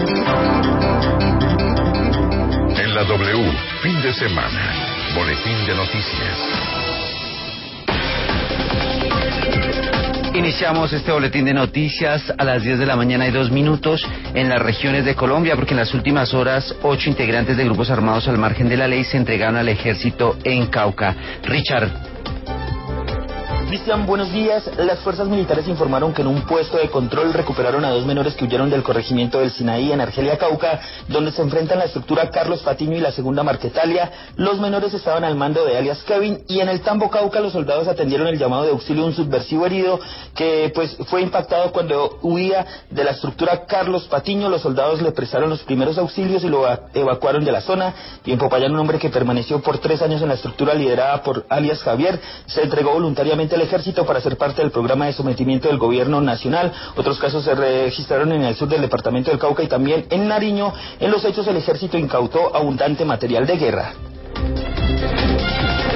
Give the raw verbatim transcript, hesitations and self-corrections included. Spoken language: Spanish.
En la W, fin de semana, boletín de noticias. Iniciamos este boletín de noticias a las diez de la mañana y dos minutos en las regiones de Colombia, porque en las últimas horas ocho integrantes de grupos armados al margen de la ley se entregaron al ejército en Cauca. Richard. Cristian, buenos días. Las fuerzas militares informaron que en un puesto de control recuperaron a dos menores que huyeron del corregimiento del Sinaí en Argelia, Cauca, donde se enfrentan la estructura Carlos Patiño y la segunda Marquetalia. Los menores estaban al mando de alias Kevin, y en el Tambo, Cauca, los soldados atendieron el llamado de auxilio de un subversivo herido que pues fue impactado cuando huía de la estructura Carlos Patiño. Los soldados le prestaron los primeros auxilios y lo evacuaron de la zona. Y en Popayán, un hombre que permaneció por tres años en la estructura liderada por alias Javier se entregó voluntariamente al ejército para ser parte del programa de sometimiento del gobierno nacional. Otros casos se registraron en el sur del departamento del Cauca y también en Nariño. En los hechos, el ejército incautó abundante material de guerra.